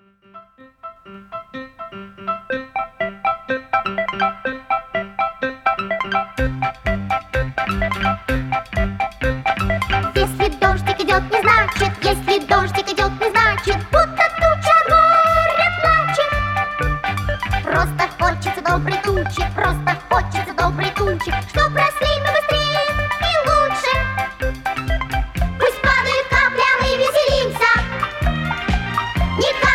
Если дождик идет, не значит, если дождик идет, не значит, будто туча горе плачет. Просто хочется доброй тучи, просто хочется доброй тучи, чтоб росли мы быстрее и лучше. Пусть падают капли, а мы веселимся. Не